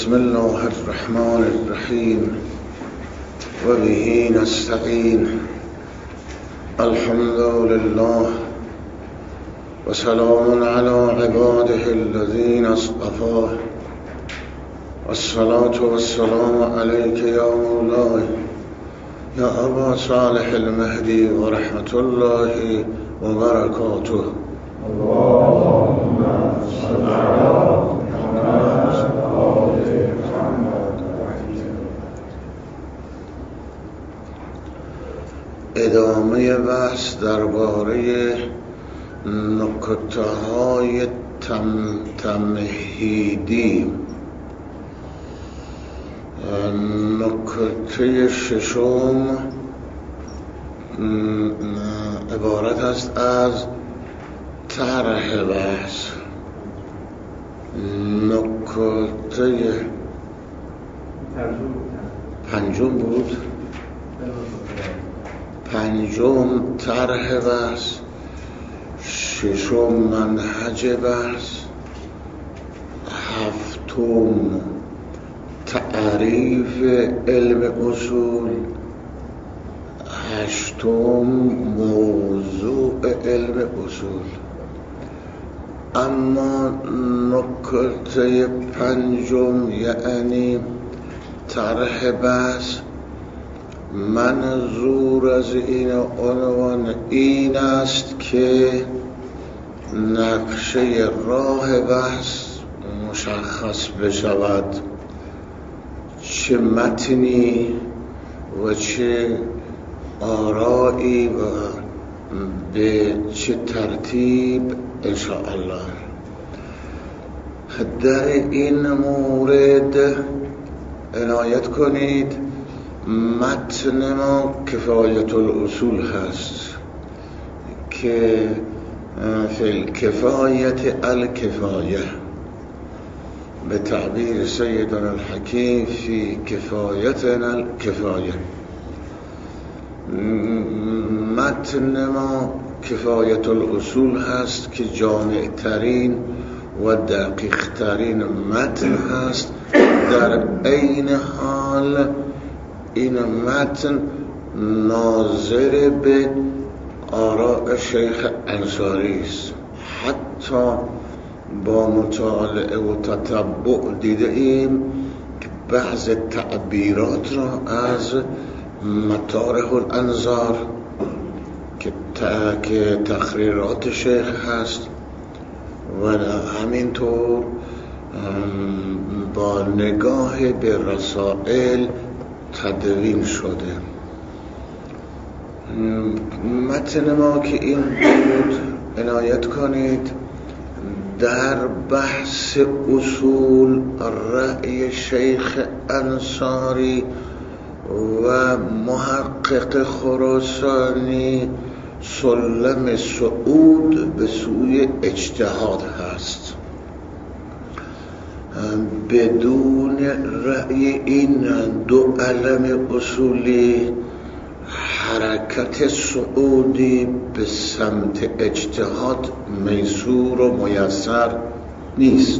بسم الله الرحمن الرحیم و به نستعین. الحمد لله و سلام علی عباده الذین اصطفاه. الصلاة والسلام علیک یا مولاي یا ابا صالح المهدی و رحمت الله و برکاته. اللهم صل علی ادامه بحث درباره نکته‌های تمهیدی. نکته ششم عبارت است از طرح بحث. نکته پنجم بود. پنجم طرح بحث، ششم منهج بحث، هفتم تعریف علم اصول، هشتم موضوع علم اصول. اما نکته پنجم یعنی طرح بحث، منظور از این عنوان این است که نقشه راه بحث مشخص بشود، چه متنی و چه آرایی و به چه ترتیب انشاءالله. در این مورد عنایت کنید، متن ما کفایت الاصول هست که فی الکفایت الکفایه، به تعبیر سیدنا الحکیم فی کفایتنا الکفایه. متن ما کفایت الاصول هست که جامع ترین و دقیق ترین متن هست. در عین حال این متن ناظر به آراء شیخ انصاری است. حتی با مطالعه و تتبع دیده ایم که بعض تعبیرات را از مطارح الانظار که تقریرات شیخ هست و همینطور با نگاه به رسائل تدوین شده. متن ما که این بود عنایت کنید، در بحث اصول رأی شیخ انصاری و محقق خراسانی سلم صعود به سوی اجتهاد هست. بدون رأی این دو علم اصولی حرکت صعودی به سمت اجتهاد میسور و میسر نیست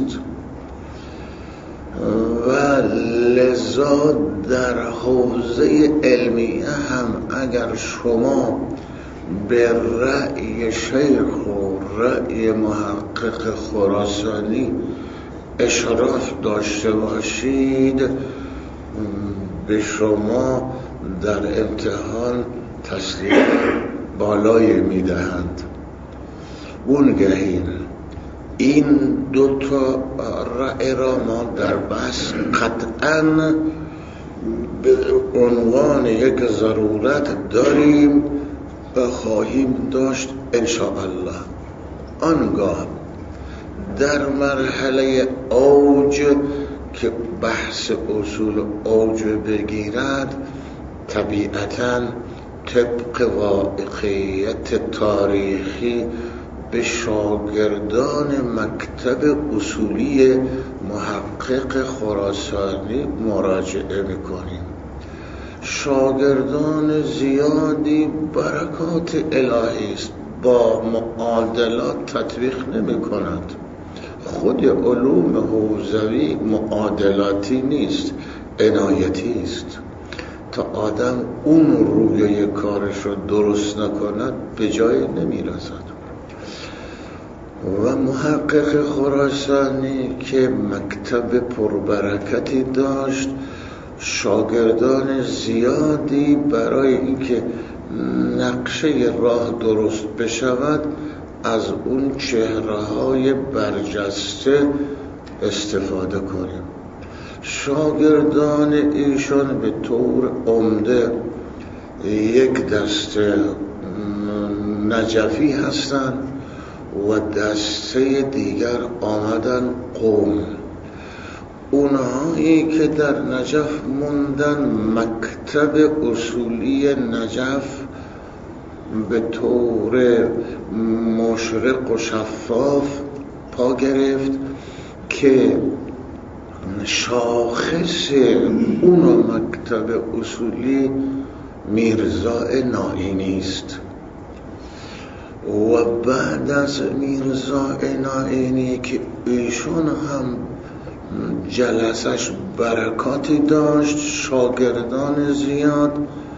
و لذا در حوزه علمیه هم اگر شما به رأی شیخ و رأی محقق خراسانی اشراف داشته باشید، به شما در امتحان تسلیم بالای میدهند. اونگهین این دوتا رأی را ما در بحث قطعاً به عنوان یک ضرورت داریم و خواهیم داشت انشاءالله. آنگاه در مرحله اوج که بحث اصول اوج بگیرد، طبیعتاً طبق واقعیت تاریخی به شاگردان مکتب اصولی محقق خراسانی مراجعه میکنیم. شاگردان زیادی برکات الهی است، با معادلات تطبیق نمی کند. خود علوم حوزوی معادلاتی نیست، عنایتی است. تا آدم اون رویه کارش رو درست نکند به جای نمیرسد. و محقق خراسانی که مکتب پربرکتی داشت، شاگردان زیادی برای اینکه نقشه راه درست بشود از اون چهره‌های برجسته استفاده کنیم. شاگردان ایشان به طور عمده یک دسته نجفی هستند و دسته دیگر آمدن قم. اونهایی که در نجف موندن، مکتب اصولی نجف به طور مشرق و شفاف پا گرفت که شاخص اون مکتب اصولی میرزا نائینی است. و بعد از میرزا نائینی که ایشون هم جلسش برکاتی داشت، شاگردان زیاد،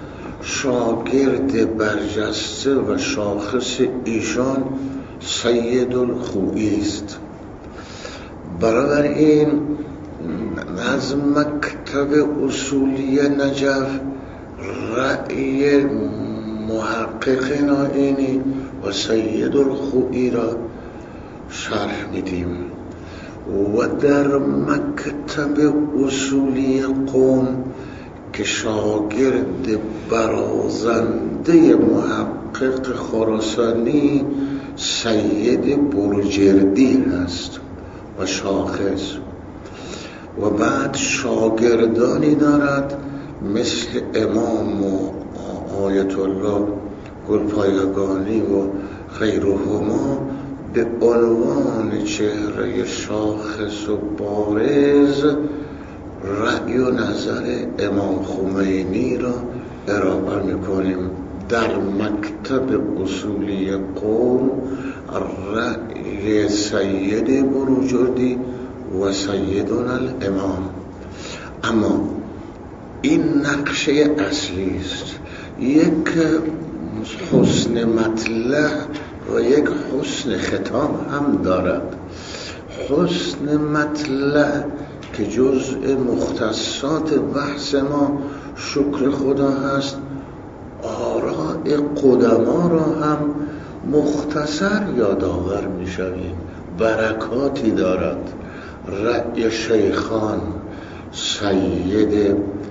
شاگرد برجسته و شاخص ایشان سید الخوئی است. بنابراین از مکتب اصولی نجف رأی محقق نائینی و سید الخوئی را شرح میدیم. و در مکتب اصولی قم که شاگرد برازنده محقق خراسانی سید برجردی هست و شاخص، و بعد شاگردانی دارد مثل امام و آیت الله گلپایگانی و غیرهما به عنوان چهره شاخص و بارز رأی و نظر امام خمینی را ارائه می‌کنیم. در مکتب اصولی قم رأی سید بروجردی و سیدنا الامام. اما این نقشه اصلی است. یک حسن مطلع و یک حسن ختام هم دارد. حسن مطلع که جزء مختصات بحث ما شکر خدا هست، آراء قدما را هم مختصر یادآور می‌شویم، برکاتی دارد. رأی شیخان سید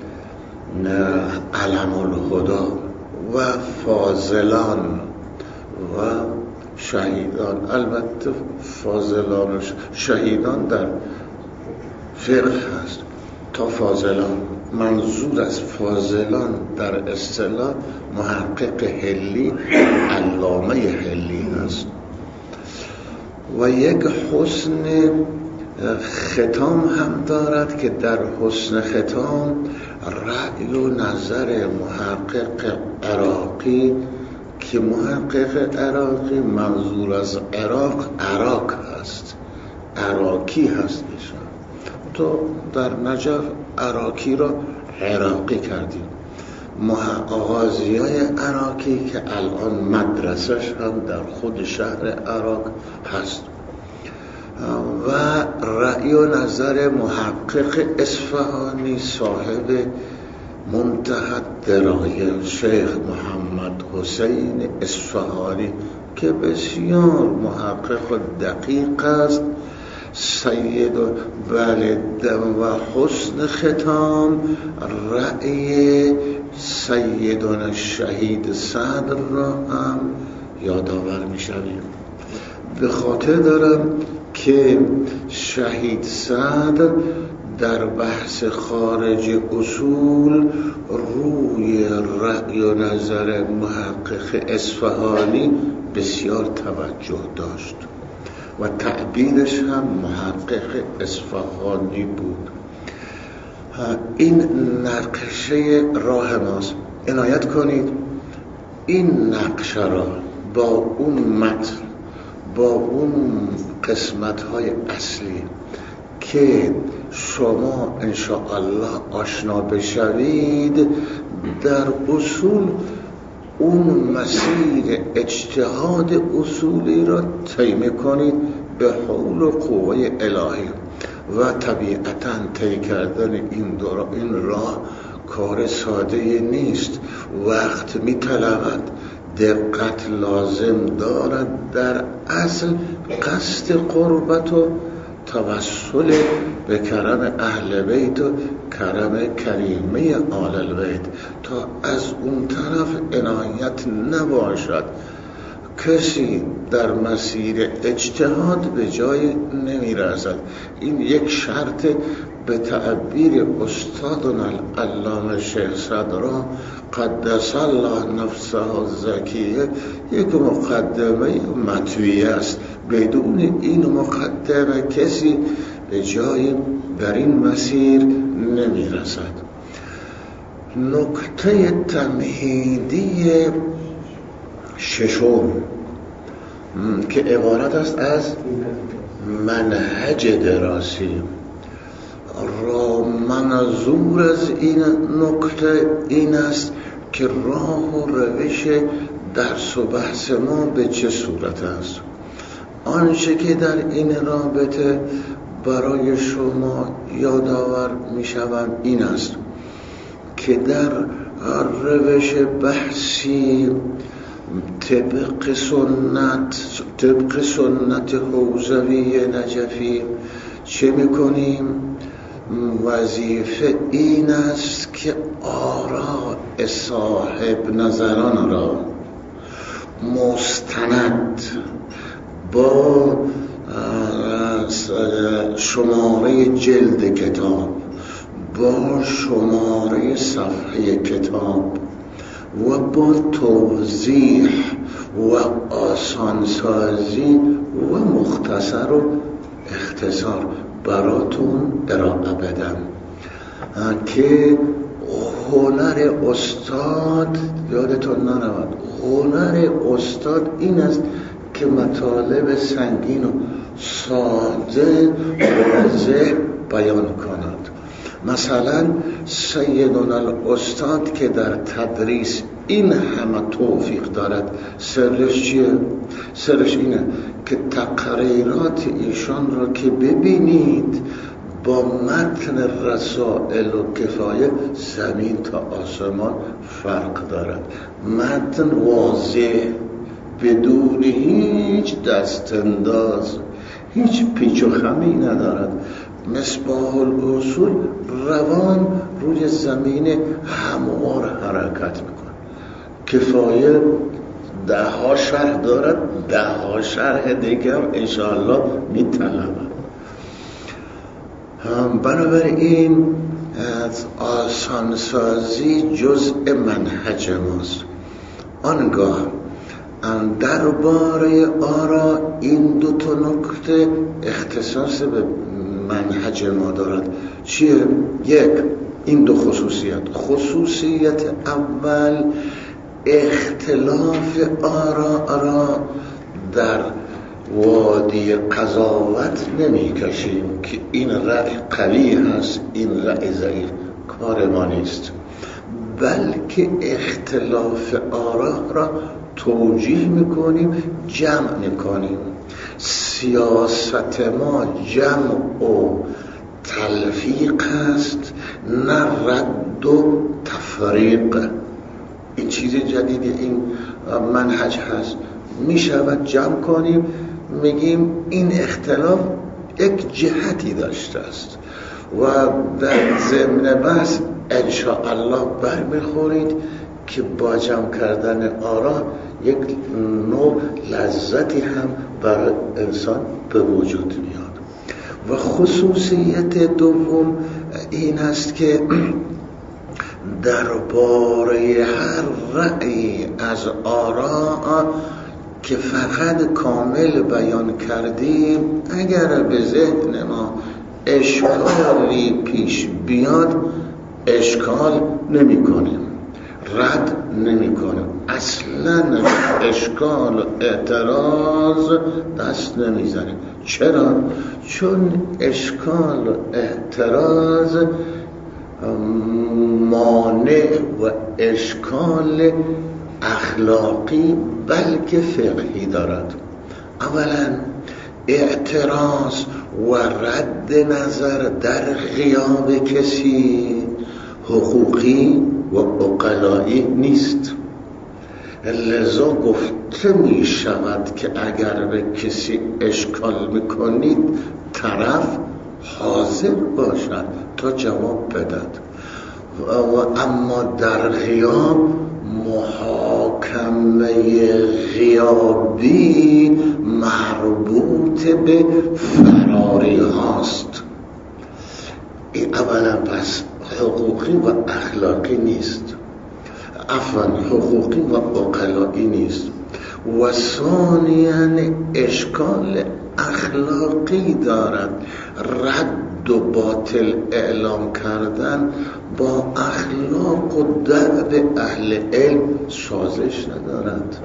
علم الهدا و فاضلان و شهیدان، البته فاضلان و شهیدان در فقه هست تا فاضلان، منظور از فاضلان در اصطلاح محقق حلی، علامه حلی هست. و یک حسن ختام هم دارد که در حسن ختام رأی و نظر محقق عراقی که محقق عراقی منظور از عراق هست، عراقی هست ایشان. تو در نجف عراقی را عراقی کردیم. آغازیای عراقی که الان مدرسش هم در خود شهر عراق هست. و رأی و نظر محقق اصفهانی صاحب منتهى الدرايه شیخ محمد حسین اصفهانی که بسیار محقق و دقیق است، سید و حسن ختام رأی سیدنا شهید صدر را هم یادآور می‌شویم. به خاطر دارم که شهید صدر در بحث خارج اصول روی رأی و نظر محقق اصفهانی بسیار توجه داشت و تعبیرش هم محقق اصفهانی بود. این نقشه راه ماست. عنایت کنید این نقشه را با اون متن، با اون قسمت‌های اصلی که شما انشاءالله آشنا بشوید، در اصول اون مسیر اجتهاد اصولی را طی کنید به حول و قوه الهی. و طبیعتاً طی کردن این راه کار ساده نیست، وقت می‌طلبد، دقت لازم دارد. در اصل قصد قربت و توسل به کرم اهل بیت و کرم کریمه آل البیت، تا از اون طرف عنایت نباشد. کسی در مسیر اجتهاد به جای نمی رسد. این یک شرط به تعبیر استادنا العلامه شیخ صدرا قدس الله نفسه الزکیه، یک مقدمه مطویه است. بدون این مقدمه کسی به جای در این مسیر نمی رسد. نکته تمهیدی ششم که عبارت است از منهج دراسی را، منظور از این نکته این است که راه و روش درس و بحث ما به چه صورت است. آنچه که در این رابطه برای شما یادآور می شوم این است که در روش بحثی طبق سنت حوزوی نجفی چه میکنیم؟ وظیفه این است که آراء صاحب نظران را مستند با شماره جلد کتاب، با شماره صفحه کتاب و با توضیح و آسانسازی و مختصر و اختصار براتون ارائه بدم که هنر استاد، یادتون نرود، هنر استاد این است که مطالب سنگین و ساده واضح بیان کند. مثلا سیدنا الاستاد که در تدریس این همه توفیق دارد، سرش چیه؟ سرش اینه که تقریرات ایشان را که ببینید با متن رسائل و کفایه زمین تا آسمان فرق دارد. متن واضح بدون هیچ دستانداز، هیچ پیچ و خمی ندارد. مصباح الاصول روان روی زمین هموار حرکت میکنه. کفایه 10 شرح دارد، 10 شرح دیگر انشاءالله میطلبد. بنابراین آسانسازی جزء منهج ماست. آنگاه درباره آرا این 2 نکته اختصاص به منهج ما دارد. چیه؟ یک، این 2 خصوصیت اول، اختلاف آرا را در وادی قضاوت نمی کشیم که این رأی قوی هست، این رأی ضعیف، کار ما نیست، بلکه اختلاف آرا را توجیه میکنیم، جمع میکنیم. سیاست ما جمع و تلفیق است، نه رد و تفریق. این چیز جدیدی این منهج هست. میشود جمع کنیم، میگیم این اختلاف یک جهتی داشته است و در ضمن بحث انشاءالله برمیخورید که با جمع کردن آرا یک نوع لذتی هم برای انسان به وجود میاد. و خصوصیت دوم این است که درباره هر رأی از آراء که فقط کامل بیان کردیم، اگر به ذهن ما اشکالی پیش بیاد اشکال نمی کنیم، رد نمی کنیم، اصلا اشکال و اعتراض دست نمیزنه. چرا؟ چون اشکال و اعتراض مانع و اشکال اخلاقی بلکه فقهی دارد. اولا اعتراض و رد نظر در غیاب کسی حقوقی و عقلایی نیست. لذا گفته می شود که اگر به کسی اشکال میکنید طرف حاضر باشد تا جواب بدهد، و اما در غیاب محاکمه غیابی مربوط به فراری هاست. این اولا پس حقوقی و اخلاقی نیست، عفوا حقوقی و عقلایی نیست. و ثانیاً اشکال اخلاقی دارد. رد و باطل اعلام کردن با اخلاق و دأب اهل علم سازش ندارد.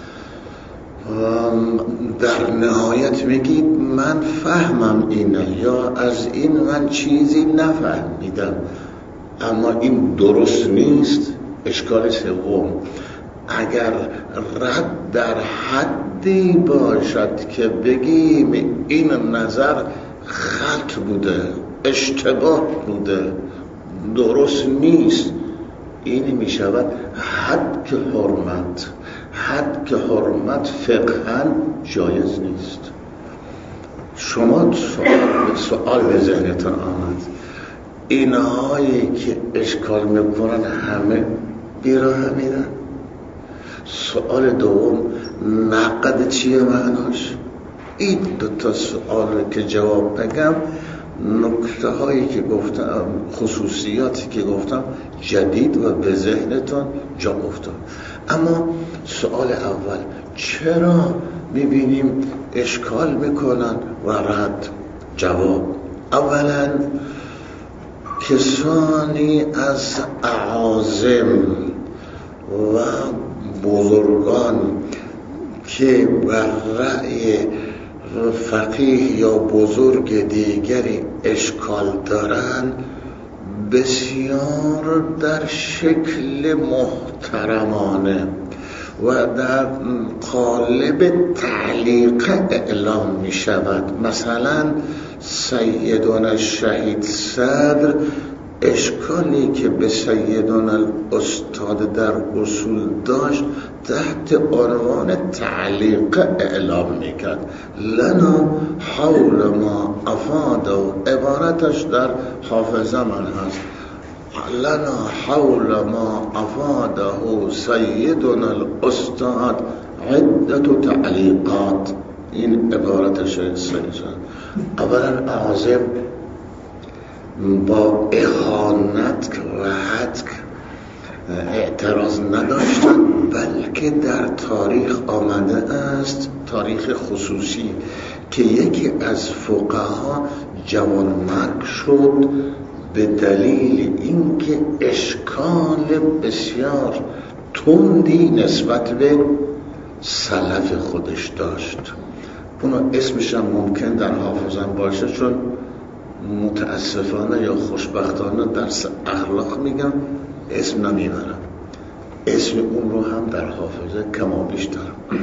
در نهایت میگید من فهمم اینه، یا از این من چیزی نفهمیدم، اما این درست نیست. اشکال سوم، اگر رد در حدی باشد که بگیم این نظر خط بوده، اشتباه بوده، درست نیست، این می شود حد که حرمت فقهاً جایز نیست. شما سوال به ذهنتان آمد، اینهایی که اشکال میکنن همه بیراه میرن. سوال دوم، نقد چیه معناش؟ این دوتا سوال که جواب بگم، نکته هایی که گفتم، خصوصیاتی که گفتم جدید و به ذهنتان جا افتاد. اما سوال اول، چرا میبینیم اشکال میکنن و رد؟ جواب، اولا کسانی از اعاظم و بزرگان که بر رأی فقیه یا بزرگ دیگری اشکال دارند بسیار در شکل محترمانه و در قالب تعلیق اعلام می شود. مثلا سیدنا الشهید صدر اشکالی که به سیدنا الاستاد در اصول داشت تحت عنوان تعلیق اعلام میکرد. لنا حول ما افاده، و عبارتش در حافظه من هست، لنا حول ما افاده سیدنا الاستاد عدت تعلیقات. این عبارتش هست. اولا اعاظم با اهانت و حد اعتراض نداشتن، بلکه در تاریخ آمده است، تاریخ خصوصی، که یکی از فقها جوانمرگ شد به دلیل اینکه اشکال بسیار تندی نسبت به سلف خودش داشت. اونو اسمش هم ممکن در حافظم باشه، چون متاسفانه یا خوشبختانه درس اخلاق میگم اسم نمیبرم، اسم اون رو هم در حافظه کما بیشتر.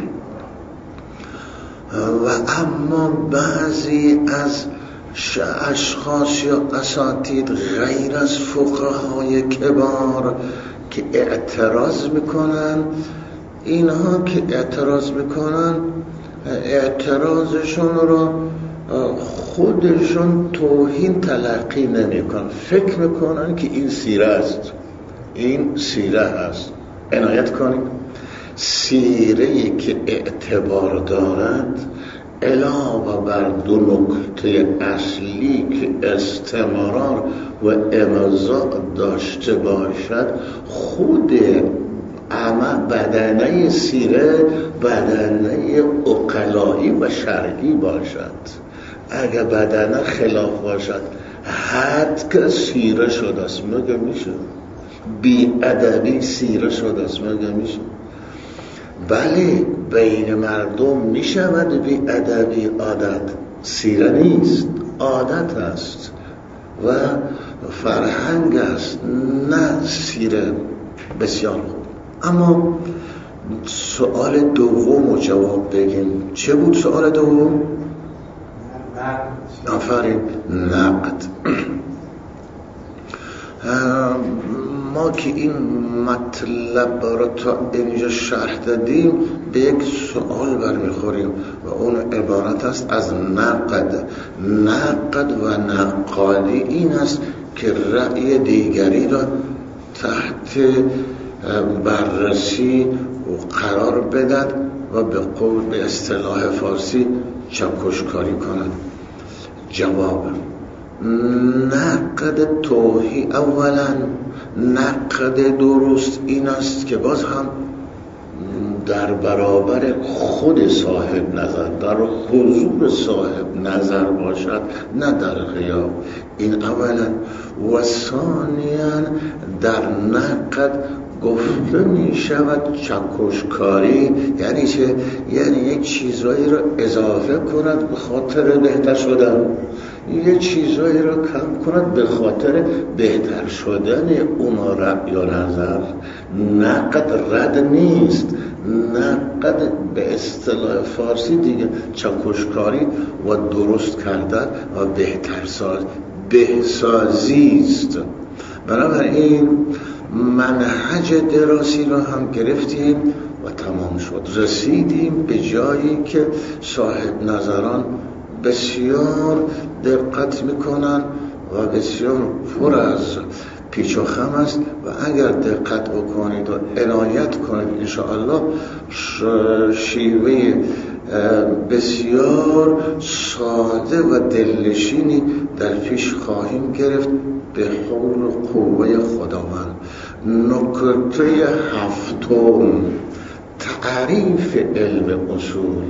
و اما بعضی از اشخاص یا اساتید غیر از فقهای کبار که اعتراض میکنن، اینها که اعتراض میکنن اعتراضشون رو خودشون توهین تلقی نمیکنن، فکر میکنن که این سیره است، این سیره است. عنایت کنید، سیره‌ای که اعتبار دارد علاوه بر دو نکته اصلی که استمرار و امضاء داشته باشد، خود بدنه سیره بدنه عقلایی و شرعی باشد. اگر بدنه خلاف باشد، حد که سیره شده است، مگه میشه؟ بی ادبی سیره شده است، مگه میشه؟ بله بین مردم می شود بی ادبی عادت، سیره نیست، عادت است و فرهنگ است، نه سیره. بسیار خوب. اما سوال دوم رو جواب بگیم. چه بود سوال دوم؟ آفرین، نقد. ما که این مطلب را تا اینجا شرح دادیم به یک سوال برمیخوریم و اون عبارت است از نقد. نقد و نقادی این است که رأی دیگری را تحت بررسی و قرار بدد و به اصطلاح فارسی چکشکاری کند. جواب: نقد توهی اولا نقد درست این است که باز هم در برابر خود صاحب نظر، در حضور صاحب نظر باشد، نه در غیاب. این اولا. و ثانیا در نقد گفته می شود چکشکاری یعنی چه؟ یعنی یک چیزایی را اضافه کند به خاطر بهتر شدن، یک چیزایی را کم کند به خاطر بهتر شدن اون رأی یا نظر. نقد رد نیست، نقد به اصطلاح فارسی دیگه چکشکاری و درست کردن و بهسازی است. بنابراین منهج دراسی را هم گرفتیم و تمام شد. رسیدیم به جایی که صاحب نظران بسیار دقت میکنن و بسیار پر از پیچ و خم است و اگر دقت بکنید و عنایت کنید انشاءالله شیوه بسیار ساده و دلنشینی در پیش خواهیم گرفت به حول و قوه خداوند. نکته هفتم، تعریف علم اصول.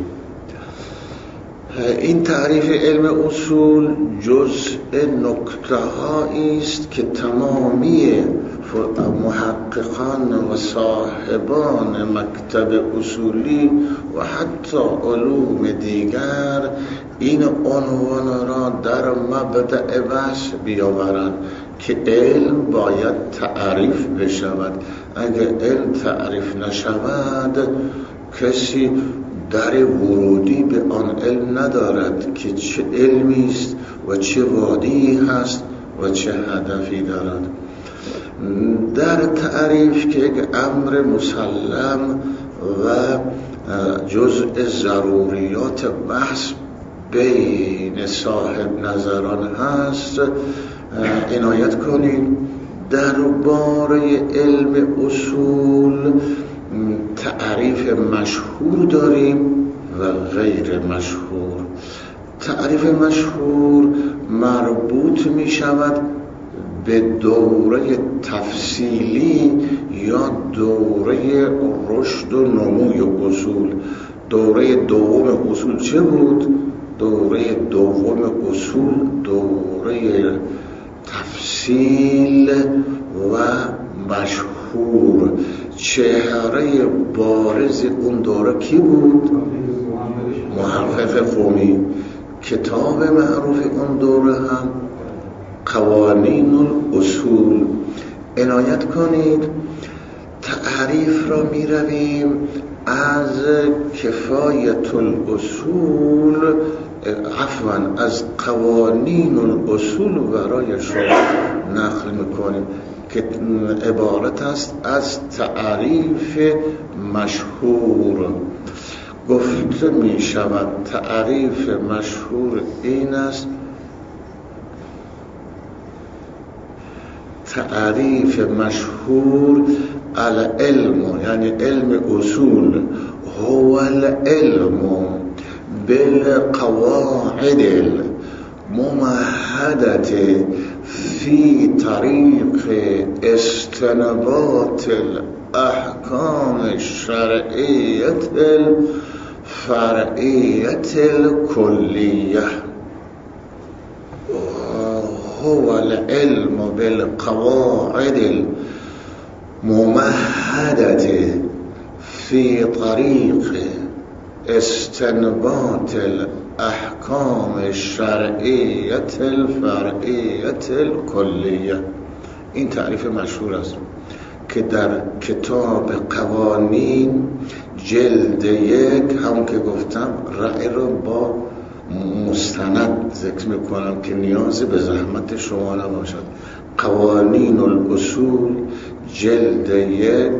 این تعریف علم اصول جزء نکته‌هایی است که تمامی محققان و صاحبان مکتب اصولی و حتی علوم دیگر این عنوان را در مبدأ بحث بیاورند که علم باید تعریف بشود. اگر علم تعریف نشود کسی در ورودی به آن علم ندارد که چه علمی است و چه وادی هست و چه هدفی دارد. در تعریف که یک امر مسلم و جزء ضروریات بحث بین صاحب نظران هست عنایت کنید. درباره علم اصول تعریف مشهور داریم و غیر مشهور. تعریف مشهور مربوط می شود به دوره تفصیلی یا دوره رشد و نموی اصول. دوره دوم اصول چه بود؟ دوره دوم اصول دوره تفصیل و مشهور. چهره بارز اون دوره کی بود؟ محقق قمی. کتاب معروف اون دوره هم قوانین الاصول. عنایت کنید تعریف را می رویم از کفایت الاصول، عفوا از قوانین الاصول برای شما نقل میکنیم که عبارت است از تعریف مشهور. گفته می شود تعریف مشهور این است: تعریف مشهور العلم، یعنی علم اصول، هو العلم بالقواعد الممهدة في طريق استنباط الأحكام الشرعية الفرعية الكلية. هو العلم بالقواعد الممهدة فی طریق استنباط الاحکام الشرعیت الفرعیت الکلیه. این تعریف مشهور است که در کتاب قوانین جلد 1 همون که گفتم رأی رو با مستند ذکر میکنم که نیازی به زحمت شما نباشد. قوانین الاصول جلد 1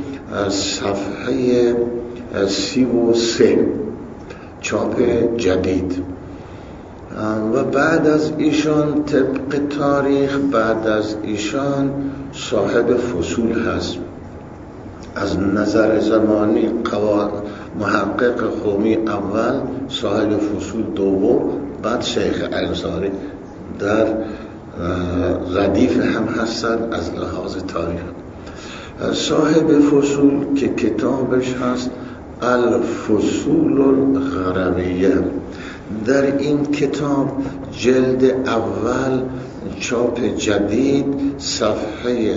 صفحه 33 چاپ جدید. و بعد از ایشان طبق تاریخ بعد از ایشان صاحب فصول هست. از نظر زمانی محقق قومی اول، صاحب فصول دوم، بعد شیخ انصاری در ردیف هم هستند از لحاظ تاریخ. صاحب فصول که کتابش هست الفصول الغرویه، در این کتاب جلد اول چاپ جدید صفحه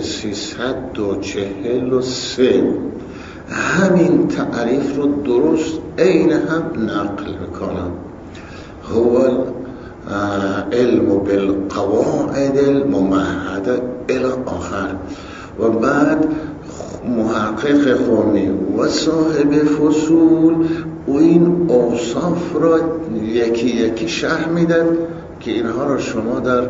343 همین تعریف رو درست عین هم نقل میکنم. هو علم بالقواعد الممهده الی آخر. و بعد محقق قومی و صاحب فصول و این اوصاف را یکی یکی شرح میدن که اینها را شما در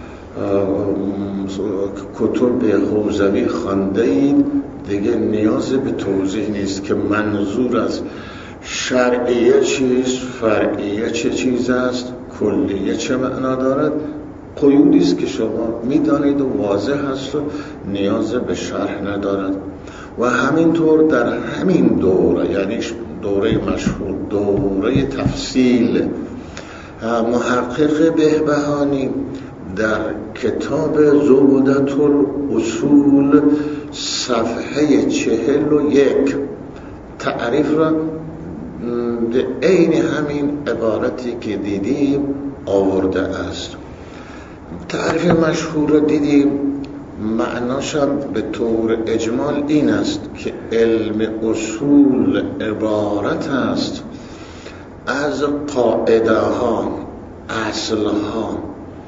کتب حوزوی خوانده اید، دیگه نیاز به توضیح نیست که منظور از شرعیه چیست، فرعیه چه چیز است، کلیه چه معنا دارد. قیودی است که شما میدانید و واضح هست و نیاز به شرح ندارد. و همینطور در همین دوره، یعنی دوره مشهور دوره تفصیل، محقق بهبهانی در کتاب زبدة الاصول صفحه 41 تعریف را به عین همین عبارتی که دیدیم آورده است. تعریف مشهور را دیدیم، معناش هم به طور اجمال این است که علم اصول عبارت است از قاعده ها، اصل ها،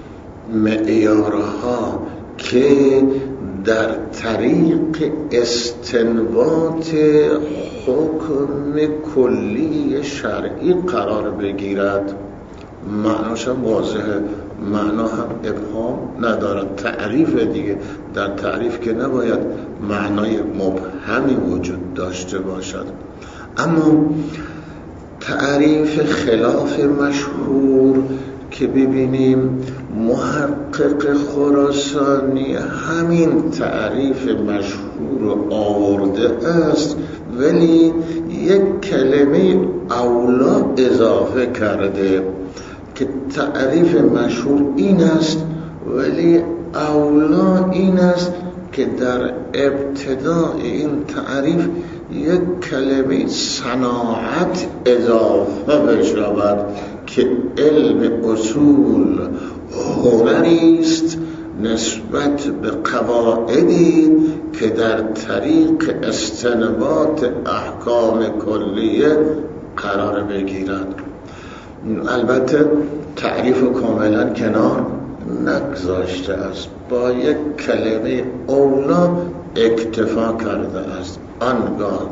معیارها که در طریق استنباط حکم کلی شرعی قرار بگیرد. معناش هم واضحه، معنا هم ابهام ندارد. تعریف دیگه، در تعریف که نباید معنای مبهمی وجود داشته باشد. اما تعریف خلاف مشهور که ببینیم محقق خراسانی همین تعریف مشهور رو آورده است، ولی یک کلمه اولا اضافه کرده که تعریف مشهور این است، ولی اولا این است که در ابتدای این تعریف یک کلمه صناعت اضافه بشود که علم اصول هنری است نسبت به قواعدی که در طریق استنباط احکام کلیه قرار بگیرد. البته تعریف کاملا کنار نگذاشته است، با یک کلمه اولا اکتفا کرده است. آنگاه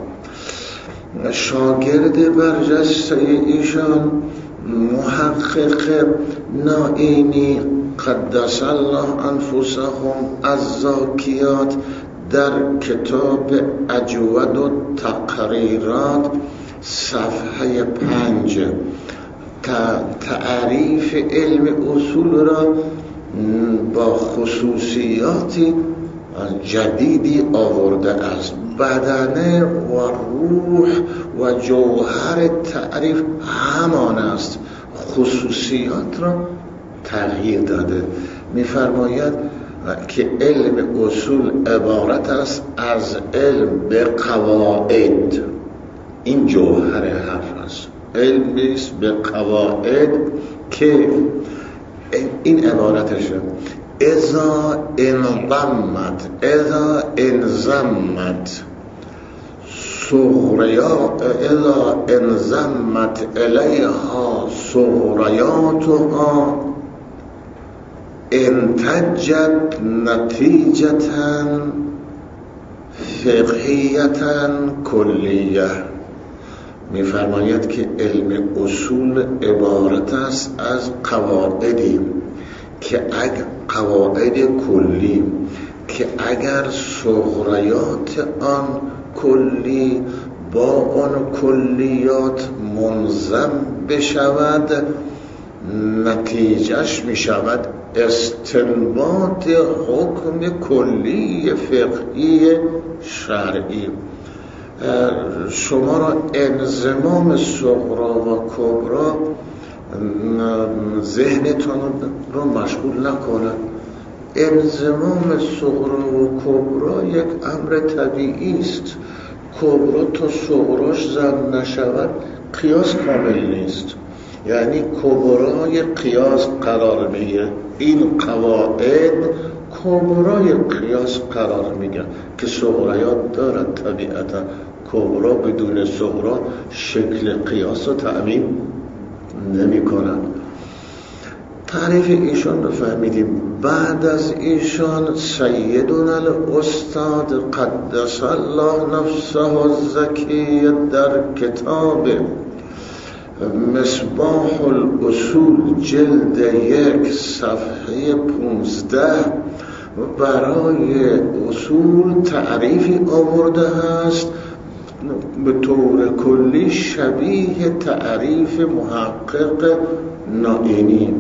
شاگرد برجسته ایشان محقق نائینی قدس الله انفسهم الزاکیات در کتاب اجود و تقریرات صفحه 5 تعریف علم اصول را با خصوصیاتی جدیدی آورده است. بدنه و روح و جوهر تعریف همان است، خصوصیات را تغییر داده. می‌فرماید که علم اصول عبارت است از علم به قواعد. این جوهر حرف است، علم است به قواعد که این عبارتشه. اذا انضمت صغریا اذا انضمت الیها صغریاتها انتجت نتیجتا فقهیتا کلیه. می‌فرماید که علم اصول عبارت است از قواعدی که قواعد کلی که اگر صغریات آن کلی با آن کلیات منضم بشود نتیجهش می شود استنباط حکم کلی فقهی شرعی. شما را انضمام صغرا و کبرا ذهنتان رو مشغول نکنه. انضمام صغرا و کبرا یک امر طبیعی است. کبرا تا صغراش ضم نشود قیاس کامل نیست، یعنی کبرای قیاس قرار میگیره. این قواعد کبرای قیاس قرار میگیره که صغرایات دارد. طبیعتا کبرا بدون صغرا شکل قیاس رو تأمین نمی کنند. تعریف ایشان رو فهمیدیم. بعد از ایشان سیدنا الاستاد قدس الله نفسه الزکی در کتاب مصباح الاصول جلد 1 صفحه 15 برای اصول تعریفی آورده است به طور کلی شبیه تعریف محقق نائینی.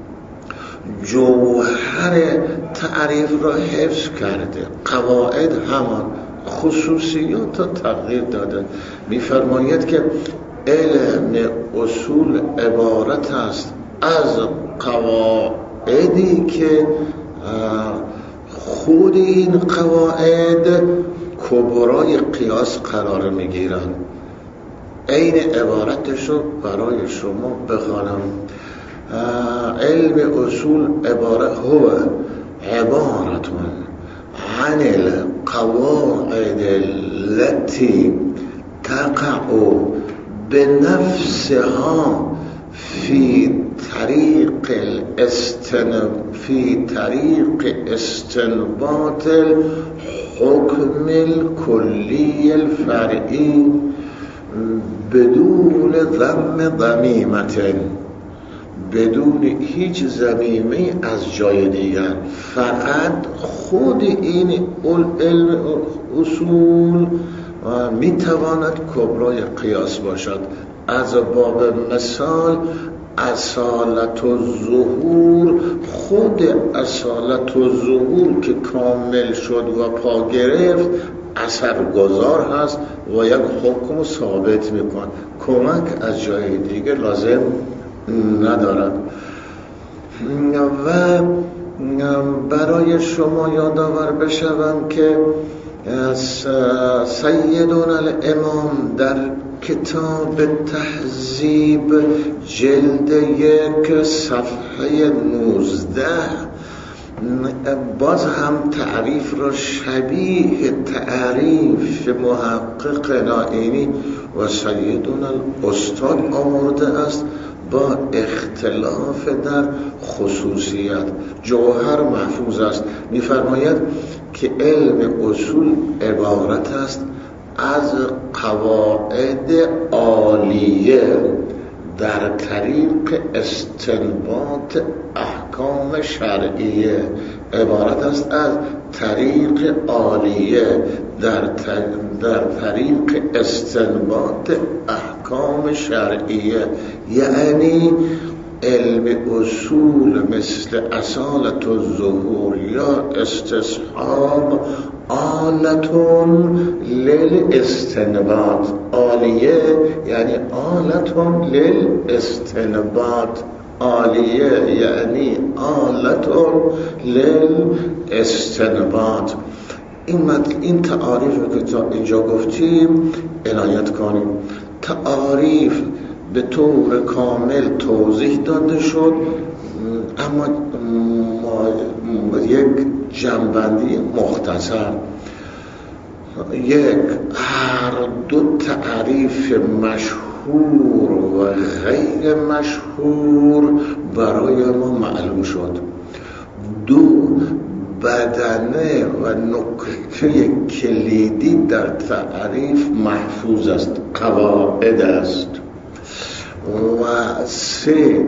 جوهر تعریف را حفظ کرده، قواعد همان، خصوصیات را تغییر داده. می‌فرماید که علم اصول عبارت است از قواعدی که خود این قواعد کبرای قیاس قرار میگیرند. عین عبارتش رو برای شما بخوانم. علم اصول عبارت هو عبارتون عن القواعد التي تقع بنفسها في طريق استنباط الحكم الكلي الفرعي بدون ضمیمة، بدون هیچ ضمیمه از جای دیگر. فقط خود این علم اصول میتواند کبرای قیاس باشد. از باب مثال اصالت الظهور، خود اصالت الظهور که کامل شد و پا گرفت اثرگذار هست و یک حکم ثابت میکن، کمک از جای دیگر لازم ندارد. و برای شما یادآور بشوم که سیدنا الامام در کتاب تهذیب جلد 1 صفحه 19 باز هم تعریف را شبیه تعریف محقق نائینی و سیدنا الاستاد آورده است با اختلاف در خصوصیت. جوهر محفوظ است. می‌فرماید که علم اصول عبارت است از قواعد عالیه در طریق استنباط احکام شرعیه. عبارت است از طریق عالیه در طریق استنباط احکام شرعیه. یعنی علم اصول مثل اصالت الظهور یا استصحاب آلتون للاستنباط. عالیه یعنی آلتون للاستنباط. عالیه یعنی آلتون للاستنباط. این تعاریف رو که تا اینجا گفتیم عنایت کنیم. تعاریف به طور کامل توضیح داده شد، اما یک جنبندی مختصر. یک، هر دو تعریف مشهور و غیر مشهور برای ما معلوم شد. دو، بدنه و نکته کلیدی در تعریف محفوظ است، قواعد است. و سه،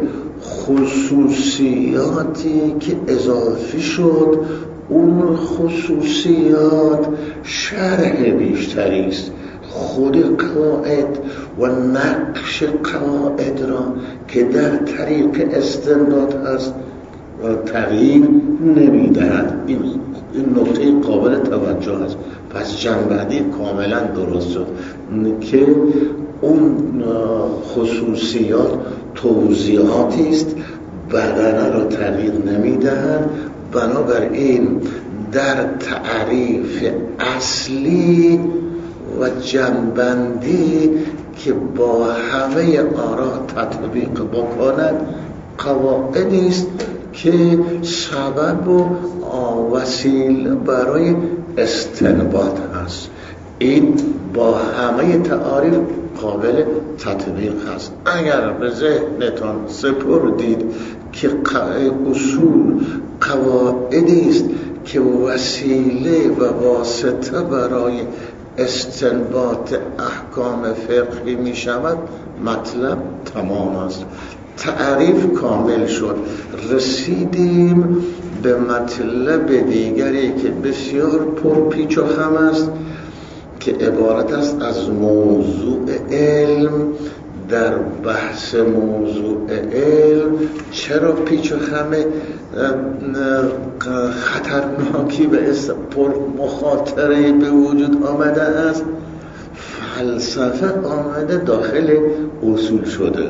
خصوصیاتی که اضافی شد، اون خصوصیات شرح بیشتری است. خود قواعد و نقش قواعد را که در طریق استنباط هست تغییر نمیدهد. این نکته قابل توجه است. پس جنبندی کاملا درست شد که اون خصوصیات توضیحاتی است، بدنه را تغییر نمیدهد. بنابراین در تعریف اصلی و جنبندی که با همه آرا تطبیق بکند قواعدی است که سبب و وسیله برای استنباط هست. این با همه تعاریف قابل تطبیق هست. اگر به ذهنتان سپردید که اصول قواعدی است که وسیله و واسطه برای استنباط احکام فقهی می شود، مطلب تمام است. تعریف کامل شد. رسیدیم به مطلب دیگری که بسیار پرپیچ و خم است، که عبارت است از موضوع علم. در بحث موضوع علم چرا پیچ و خم خطرناکی به پر مخاطره به وجود آمده است؟ فلسفه آمده داخل اصول شده.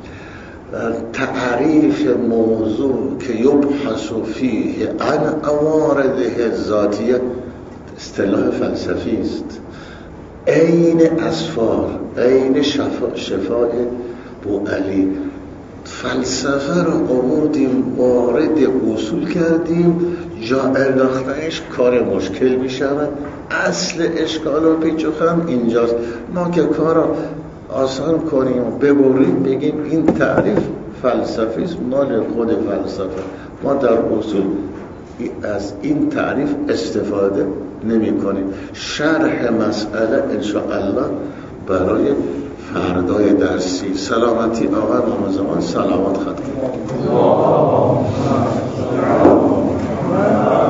تعریف موضوع که یبحث فیه عن عوارضه ذاتیه اصطلاح فلسفی است. عین اسفار، عین شفاء بوعلی. فلسفه را آوردیم وارد اصول کردیم، جا انداختنش کار مشکل می شود. اصل اشکال و پیچ و خم اینجاست. ما که کار را آسان کنیم و ببریم بگیم این تعریف فلسفی است، مال خود فلسفه. ما در اصول از این تعریف استفاده نمی کنیم. شرح مسئله انشاءالله برای فردای درسی. سلامتی آقا امام زمان، سلامات خدمت.